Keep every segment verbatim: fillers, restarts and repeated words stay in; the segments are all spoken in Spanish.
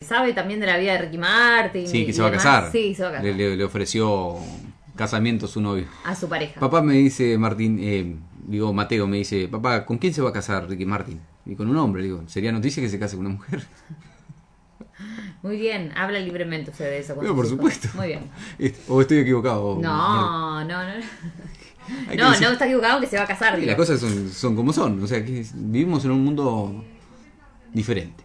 sabe también de la vida de Ricky Martin. Sí, y, que se y va a demás. casar. Sí, se va a casar. Le, le, le ofreció casamiento a su novio. A su pareja. Papá me dice, Martín, eh, digo, Mateo me dice, papá, ¿con quién se va a casar Ricky Martin? Y con un hombre, digo, ¿sería noticia que se case con una mujer? Muy bien, habla libremente usted de eso. Pero por hijos. supuesto. Muy bien. ¿O estoy equivocado? No, no, no. Hay No, decir... no está equivocado que se va a casar. Sí, las cosas son, son como son, o sea, que vivimos en un mundo diferente.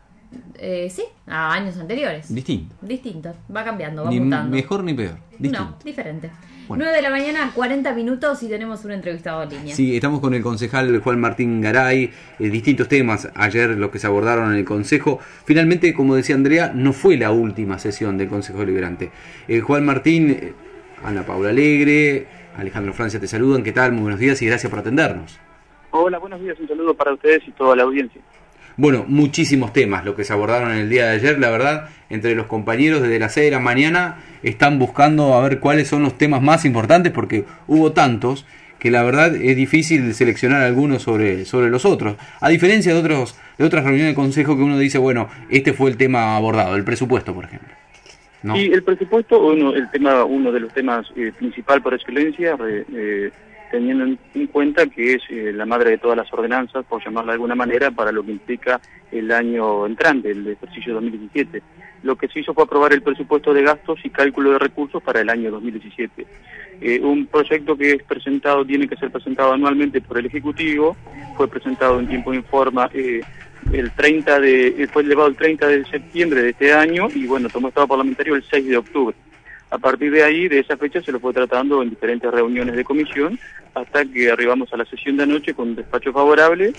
Eh, sí, a años anteriores. Distinto. Distinto, va cambiando, va Ni mutando. mejor ni peor, distinto. No, diferente. Bueno. nueve de la mañana, cuarenta minutos y tenemos un entrevistado en línea. Sí, estamos con el concejal Juan Martín Garay, eh, distintos temas, ayer lo que se abordaron en el Consejo. Finalmente, como decía Andrea, no fue la última sesión del Consejo Deliberante. Eh, Juan Martín, eh, Ana Paula Alegre, Alejandro Francia te saludan, ¿qué tal? Muy buenos días y gracias por atendernos. Hola, buenos días, un saludo para ustedes y toda la audiencia. Bueno, muchísimos temas lo que se abordaron en el día de ayer, la verdad, entre los compañeros desde las seis de la mañana están buscando a ver cuáles son los temas más importantes porque hubo tantos que la verdad es difícil seleccionar algunos sobre, sobre los otros. A diferencia de otros de otras reuniones del Consejo que uno dice, bueno, este fue el tema abordado, el presupuesto, por ejemplo. ¿No? Y el presupuesto, uno, el tema, uno de los temas eh, principal por excelencia, re, eh, teniendo en cuenta que es eh, la madre de todas las ordenanzas, por llamarla de alguna manera, para lo que implica el año entrante, el ejercicio dos mil diecisiete. Lo que se hizo fue aprobar el presupuesto de gastos y cálculo de recursos para el año dos mil diecisiete. Eh, un proyecto que es presentado, tiene que ser presentado anualmente por el Ejecutivo, fue presentado en tiempo y forma eh, el treinta de, fue elevado el treinta de septiembre de este año y bueno, tomó estado parlamentario el seis de octubre. A partir de ahí, de esa fecha, se lo fue tratando en diferentes reuniones de comisión hasta que arribamos a la sesión de anoche con un despacho favorable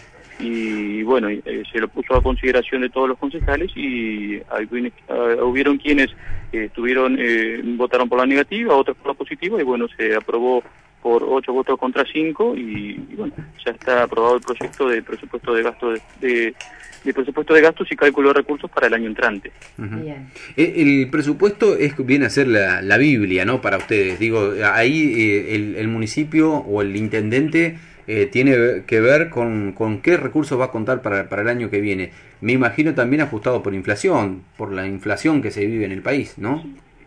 y bueno, eh, se lo puso a consideración de todos los concejales y algunos, uh, hubieron quienes eh, estuvieron, eh, votaron por la negativa, otros por la positiva y bueno, se aprobó por ocho votos contra cinco y, y bueno, ya está aprobado el proyecto de presupuesto de gastos de, de, de presupuesto de gastos y cálculo de recursos para el año entrante. Uh-huh. Bien. El, el presupuesto es viene a ser la, la Biblia, ¿no? Para ustedes, digo, ahí eh, el, el municipio o el intendente eh, tiene que ver con, con qué recursos va a contar para, para el año que viene. Me imagino también ajustado por inflación, por la inflación que se vive en el país, ¿no?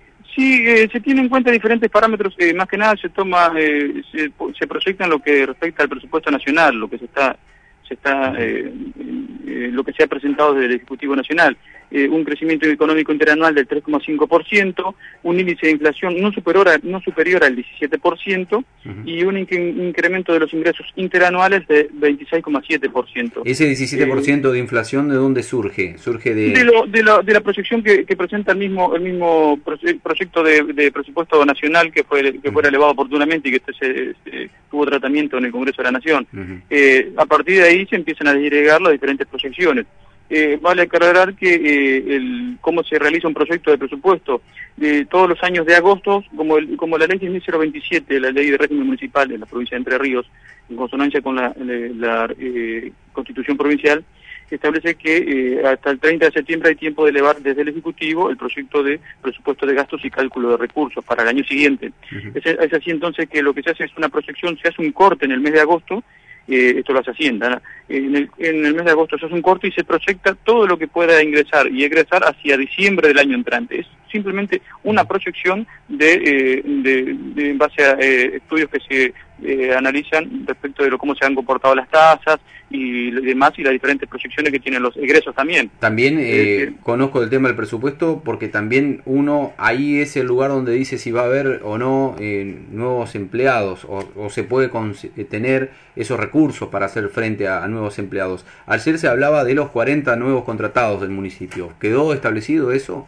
Sí, eh, se tienen en cuenta diferentes parámetros, eh, más que nada se toma, eh, se, se proyecta en lo que respecta al presupuesto nacional, lo que se está, se está, eh, eh, lo que se ha presentado desde el Ejecutivo Nacional, eh, un crecimiento económico interanual del tres coma cinco por ciento, un índice de inflación no superior, a, no superior al diecisiete por ciento uh-huh. y un inc- incremento de los ingresos interanuales de veintiséis coma siete por ciento. ¿Ese diecisiete por ciento eh, de inflación de dónde surge? Surge de... De, lo, de, lo, de la proyección que, que presenta el mismo el mismo proyecto de, de presupuesto nacional que fue que uh-huh. fuera elevado oportunamente y que este se, se, tuvo tratamiento en el Congreso de la Nación. Uh-huh. Eh, a partir de ahí se empiezan a desagregar las diferentes proyecciones. Eh, vale aclarar que eh, el, cómo se realiza un proyecto de presupuesto de todos los años de agosto, como el, como la ley diez mil veintisiete, la ley de régimen municipal de la provincia de Entre Ríos, en consonancia con la, la, la eh, Constitución provincial, establece que eh, hasta el treinta de septiembre hay tiempo de elevar desde el Ejecutivo el proyecto de presupuesto de gastos y cálculo de recursos para el año siguiente. Uh-huh. Es, es así entonces que lo que se hace es una proyección, se hace un corte en el mes de agosto. Eh, esto lo hace Hacienda, ¿no? en, el, en el mes de agosto se hace un corte y se proyecta todo lo que pueda ingresar y egresar hacia diciembre del año entrante. Es simplemente una proyección de, eh, de, de en base a eh, estudios que se eh, analizan respecto de lo, cómo se han comportado las tasas y demás y las diferentes proyecciones que tienen los egresos también. También eh, eh, conozco el tema del presupuesto porque también uno, ahí es el lugar donde dice si va a haber o no eh, nuevos empleados o, o se puede con, tener esos recursos para hacer frente a, a nuevos empleados. Ayer se hablaba de los cuarenta nuevos contratados del municipio. ¿Quedó establecido eso?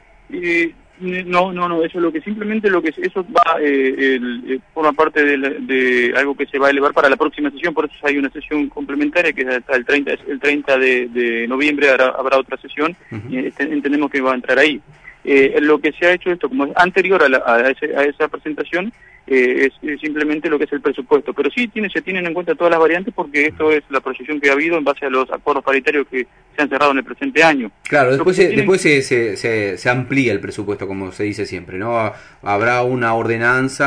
Eh, no, no, no, eso es lo que simplemente lo que eso va, eh, el, eh, forma parte de, la, de algo que se va a elevar para la próxima sesión, por eso hay una sesión complementaria que es hasta el treinta, el treinta de, de noviembre habrá, habrá otra sesión uh-huh. y este, entendemos que va a entrar ahí. Eh, lo que se ha hecho esto como es anterior a, la, a, ese, a esa presentación eh, es, es simplemente lo que es el presupuesto, pero sí tiene, se tienen en cuenta todas las variantes porque esto es la proyección que ha habido en base a los acuerdos paritarios que se han cerrado en el presente año. Claro, después, se, tienen... después se, se, se, se amplía el presupuesto, como se dice siempre, ¿no? Habrá una ordenanza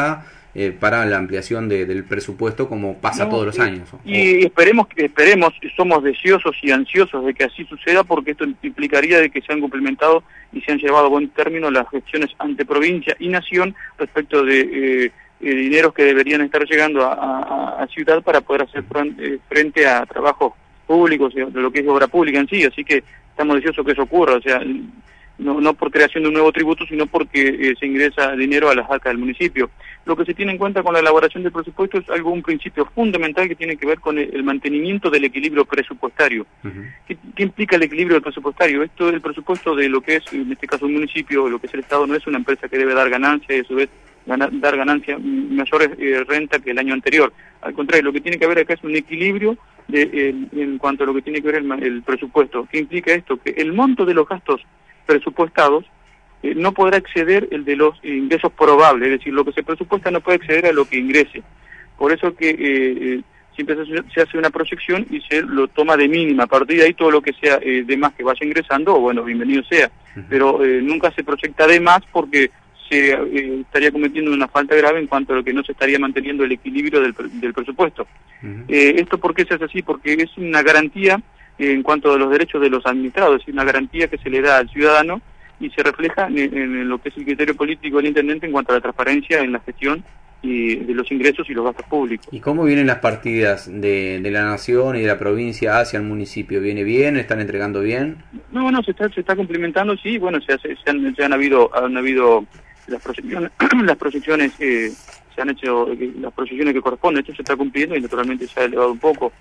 eh, para la ampliación de, del presupuesto como pasa no, todos los y, años. Y esperemos, esperemos, somos deseosos y ansiosos de que así suceda, porque esto implicaría de que se han cumplimentado y se han llevado a buen término las gestiones ante provincia y nación respecto de eh, eh, dineros que deberían estar llegando a, a, a ciudad para poder hacer frente, frente a trabajos públicos, de lo que es obra pública en sí, así que estamos deseosos que eso ocurra, o sea, no, no por creación de un nuevo tributo, sino porque eh, se ingresa dinero a las arcas del municipio. Lo que se tiene en cuenta con la elaboración del presupuesto es algo, un principio fundamental que tiene que ver con el, el mantenimiento del equilibrio presupuestario. Uh-huh. ¿Qué, ¿Qué implica el equilibrio del presupuestario? Esto es el presupuesto de lo que es, en este caso, un municipio, lo que es el Estado, no es una empresa que debe dar ganancia y a su vez ganar, dar ganancia mayores eh, renta que el año anterior. Al contrario, lo que tiene que haber acá es un equilibrio de, eh, en cuanto a lo que tiene que ver el, el presupuesto. ¿Qué implica esto? Que el monto de los gastos presupuestados eh, no podrá exceder el de los ingresos probables, es decir, lo que se presupuesta no puede exceder a lo que ingrese. Por eso que eh, siempre se, se hace una proyección y se lo toma de mínima. A partir de ahí todo lo que sea eh, de más que vaya ingresando, bueno, bienvenido sea. Uh-huh. Pero eh, nunca se proyecta de más porque se eh, estaría cometiendo una falta grave en cuanto a lo que no se estaría manteniendo el equilibrio del, del presupuesto. Uh-huh. Eh, ¿Esto por qué se hace así? Porque es una garantía en cuanto a los derechos de los administrados, es decir, una garantía que se le da al ciudadano y se refleja en, en lo que es el criterio político del intendente en cuanto a la transparencia en la gestión y de los ingresos y los gastos públicos. ¿Y cómo vienen las partidas de, de la nación y de la provincia hacia el municipio? ¿Viene bien? ¿Están entregando bien? No, no, se está, se está complementando, sí, bueno, se, hace, se, han, se han habido han habido las proyecciones, las proyecciones eh, se han hecho, las proyecciones que corresponden, esto se está cumpliendo y naturalmente se ha elevado un poco.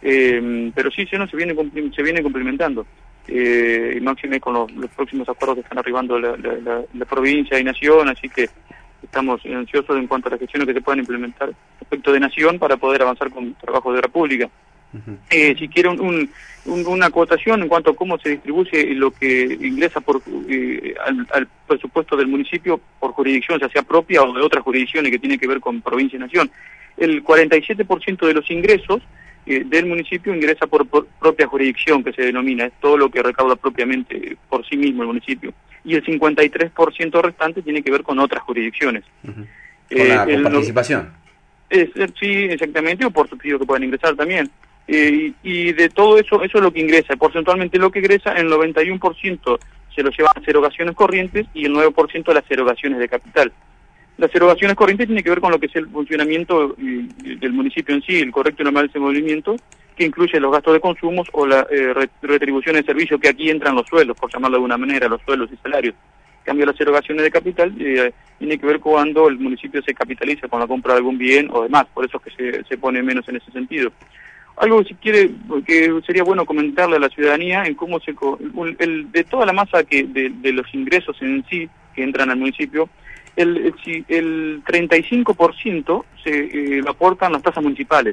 Eh, pero sí, sí, no, se viene se viene complementando eh, y máxime con los, los próximos acuerdos que están arribando la, la, la, la provincia y nación, así que estamos ansiosos en cuanto a las gestiones que se puedan implementar respecto de nación para poder avanzar con trabajos de obra pública. Uh-huh. eh, si quiere un, un, un, una acotación en cuanto a cómo se distribuye lo que ingresa por eh, al, al presupuesto del municipio por jurisdicción, ya sea propia o de otras jurisdicciones que tiene que ver con provincia y nación. El cuarenta y siete por ciento de los ingresos eh, del municipio ingresa por, por propia jurisdicción, que se denomina, es todo lo que recauda propiamente por sí mismo el municipio. Y el cincuenta y tres por ciento restante tiene que ver con otras jurisdicciones. Uh-huh. ¿Con, eh, la, con el, participación? Es, es, sí, exactamente, o por subsidio que puedan ingresar también. Eh, y, y de todo eso, eso es lo que ingresa. Porcentualmente lo que ingresa, el noventa y uno por ciento se lo llevan las erogaciones corrientes y el nueve por ciento las erogaciones de capital. Las erogaciones corrientes tienen que ver con lo que es el funcionamiento eh, del municipio en sí, el correcto y normal desenvolvimiento, que incluye los gastos de consumos o la eh, retribución de servicio, que aquí entran los sueldos, por llamarlo de alguna manera, los sueldos y salarios. En cambio, las erogaciones de capital eh, tiene que ver cuando el municipio se capitaliza con la compra de algún bien o demás, por eso es que se, se pone menos en ese sentido. Algo, si quiere, que sería bueno comentarle a la ciudadanía en cómo se... El, el, de toda la masa que de, de los ingresos en sí que entran al municipio, el, el, el treinta y cinco por ciento se eh, lo aportan las tasas municipales.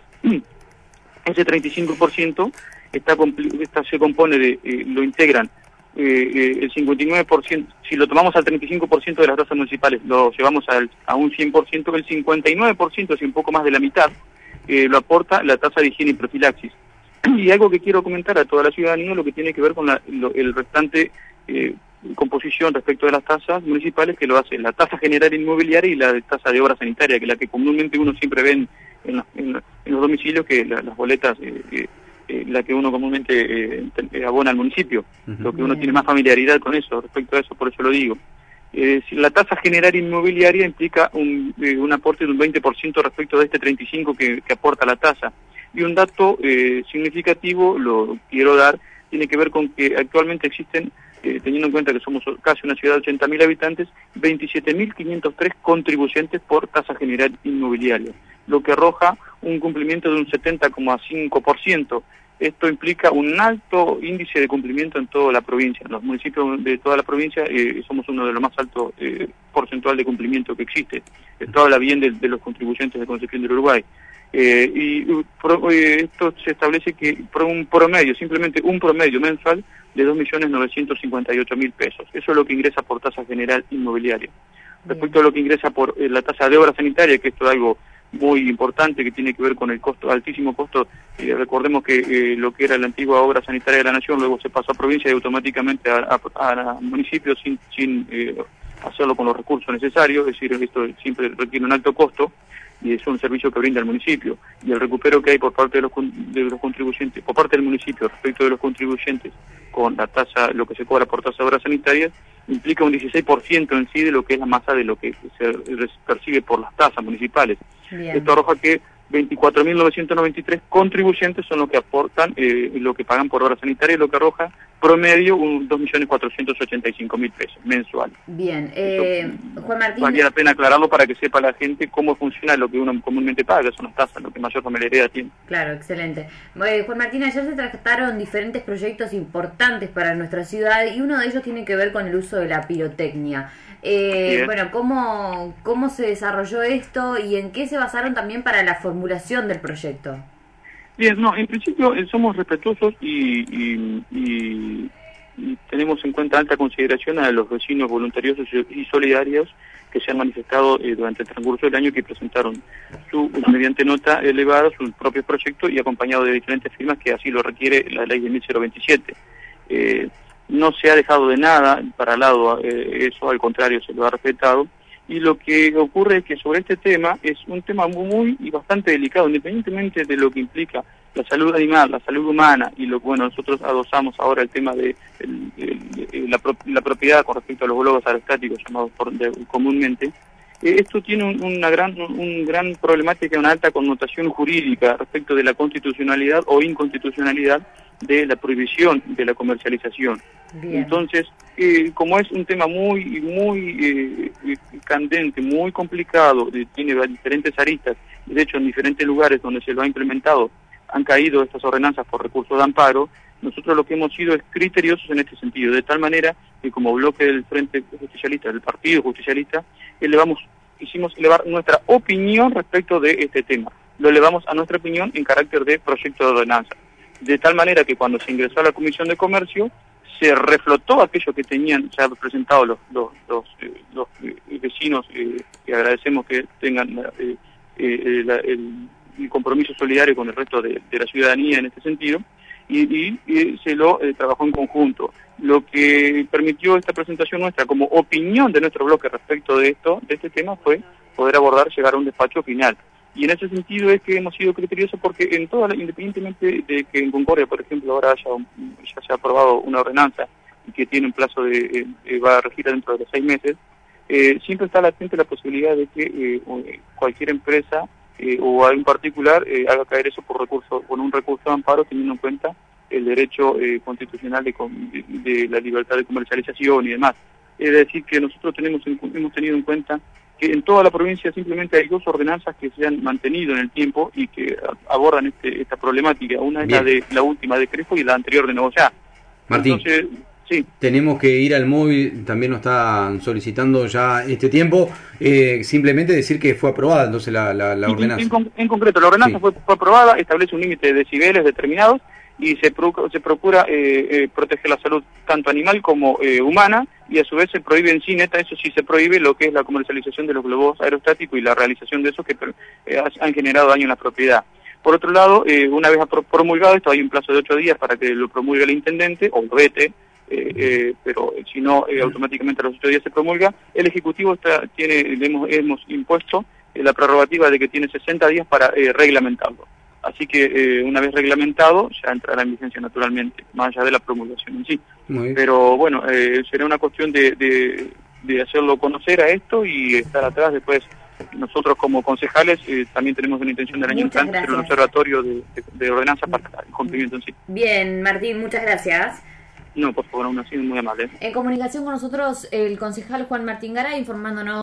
Ese treinta y cinco por ciento está, está, se compone de, eh, lo integran eh, eh, el cincuenta y nueve por ciento, si lo tomamos al treinta y cinco por ciento de las tasas municipales, lo llevamos al, a un cien por ciento, el cincuenta y nueve por ciento, es un poco más de la mitad, eh, lo aporta la tasa de higiene y profilaxis. Y algo que quiero comentar a toda la ciudadanía, lo que tiene que ver con la, lo, el restante eh, composición respecto de las tasas municipales, que lo hace la tasa general inmobiliaria y la tasa de obra sanitaria, que es la que comúnmente uno siempre ve en, en, la, en, la, en los domicilios, que la, las boletas, eh, eh, eh, la que uno comúnmente eh, abona al municipio, uh-huh. Lo que uno tiene más familiaridad con eso, respecto a eso, por eso lo digo. Eh, si la tasa general inmobiliaria implica un, eh, un aporte de un veinte por ciento respecto de este treinta y cinco por ciento que, que aporta la tasa. Y un dato eh, significativo, lo quiero dar, tiene que ver con que actualmente existen, eh, teniendo en cuenta que somos casi una ciudad de ochenta mil habitantes, veintisiete mil quinientos tres contribuyentes por tasa general inmobiliaria, lo que arroja un cumplimiento de un setenta coma cinco por ciento. Esto implica un alto índice de cumplimiento en toda la provincia. En los municipios de toda la provincia eh, somos uno de los más altos eh, porcentual de cumplimiento que existe. Esto habla bien de, de los contribuyentes de Concepción del Uruguay. Eh, y pro, eh, esto se establece que por un promedio, simplemente un promedio mensual de dos millones novecientos cincuenta y ocho mil pesos. Eso es lo que ingresa por tasa general inmobiliaria. Respecto a lo que ingresa por eh, la tasa de obra sanitaria, que esto es algo muy importante que tiene que ver con el costo, altísimo costo, eh, recordemos que eh, lo que era la antigua obra sanitaria de la Nación luego se pasó a provincia y automáticamente a, a, a municipios sin, sin eh, hacerlo con los recursos necesarios, es decir, esto siempre requiere un alto costo, y es un servicio que brinda el municipio, y el recupero que hay por parte de los, de los contribuyentes, por parte del municipio respecto de los contribuyentes con la tasa, lo que se cobra por tasa de obras sanitarias, implica un dieciséis por ciento en sí de lo que es la masa de lo que se percibe por las tasas municipales. Bien. Esto arroja que veinticuatro mil novecientos noventa y tres contribuyentes son los que aportan, eh, lo que pagan por obra sanitaria, lo que arroja promedio un dos millones cuatrocientos ochenta y cinco mil pesos mensual. Bien, eh, Juan Martín. Valía la pena aclararlo para que sepa la gente cómo funciona lo que uno comúnmente paga, son las tasas, lo que mayor familiaridad tiene. Claro, excelente. Eh, Juan Martín, ayer se trataron diferentes proyectos importantes para nuestra ciudad y uno de ellos tiene que ver con el uso de la pirotecnia. Eh, bueno, ¿cómo, ¿cómo se desarrolló esto y en qué se basaron también para la formulación del proyecto? Bien, no, en principio eh, somos respetuosos y, y, y, y tenemos en cuenta alta consideración a los vecinos voluntariosos y solidarios que se han manifestado eh, durante el transcurso del año, que presentaron su mediante nota elevada sus propios proyectos y acompañado de diferentes firmas que así lo requiere la ley de mil veintisiete. Eh, no se ha dejado de nada para lado eh, eso, al contrario, se lo ha respetado. Y lo que ocurre es que sobre este tema es un tema muy y bastante delicado, independientemente de lo que implica la salud animal, la salud humana y lo que bueno, nosotros adosamos ahora el tema de el, el, el, la, pro, la propiedad con respecto a los globos aerostáticos llamados por, de, comúnmente. Eh, esto tiene un, una gran un gran problemática, una alta connotación jurídica respecto de la constitucionalidad o inconstitucionalidad de la prohibición de de Bien. Entonces, eh, como es un tema muy muy eh, candente, muy complicado, eh, tiene diferentes aristas, y de hecho en diferentes lugares donde se lo ha implementado han caído estas ordenanzas por recursos de amparo, nosotros lo que hemos sido es criteriosos en este sentido, de tal manera que como bloque del Frente Justicialista, del Partido Justicialista, elevamos, hicimos elevar nuestra opinión respecto de este tema. Lo elevamos a nuestra opinión en carácter de proyecto de ordenanza. De tal manera que cuando se ingresó a la Comisión de Comercio, se reflotó aquello que tenían ya presentado los, los, los, eh, los eh, vecinos, eh, que agradecemos que tengan eh, eh, la, el, el compromiso solidario con el resto de, de la ciudadanía en este sentido, y, y, y se lo eh, trabajó en conjunto. Lo que permitió esta presentación nuestra como opinión de nuestro bloque respecto de esto, de este tema, fue poder abordar, llegar a un despacho final. Y en ese sentido es que hemos sido criteriosos porque en toda la, independientemente de que en Concordia, por ejemplo, ahora haya un, ya se ha aprobado una ordenanza y que tiene un plazo de, eh, va a regir dentro de los seis meses, eh, siempre está latente la posibilidad de que eh, cualquier empresa eh, o algún particular eh, haga caer eso por recurso, con un recurso de amparo, teniendo en cuenta el derecho eh, constitucional de, de, de la libertad de comercialización y demás. Es decir, que nosotros tenemos hemos tenido en cuenta que en toda la provincia simplemente hay dos ordenanzas que se han mantenido en el tiempo y que abordan este, esta problemática. Una es la de la última de Crespo y la anterior de Nogoyá. Martín, Entonces, sí. Tenemos que ir al móvil, también nos están solicitando ya este tiempo. Eh, simplemente decir que fue aprobada entonces la, la, la ordenanza. En, en, en concreto, la ordenanza sí. fue, fue aprobada, establece un límite de decibeles determinados y se, pro, se procura eh, eh, proteger la salud tanto animal como eh, humana, y a su vez se prohíbe en sí, neta, eso sí se prohíbe lo que es la comercialización de los globos aerostáticos y la realización de esos que eh, han generado daño en la propiedad. Por otro lado, eh, una vez promulgado esto, hay un plazo de ocho días para que lo promulgue el intendente o lo vete, eh, eh, pero si no, eh, automáticamente a los ocho días se promulga. El Ejecutivo está, tiene, hemos, hemos impuesto eh, la prerrogativa de que tiene sesenta días para eh, reglamentarlo. Así que eh, una vez reglamentado ya entrará en vigencia naturalmente, más allá de la promulgación en sí. Pero bueno, eh, será una cuestión de, de, de hacerlo conocer a esto y estar atrás después. Nosotros como concejales eh, también tenemos una intención del año entrante hacer un observatorio de, de, de ordenanza para el cumplimiento en sí. Bien, Martín, muchas gracias. No, por favor, aún así, muy amable. En comunicación con nosotros el concejal Juan Martín Garay, informándonos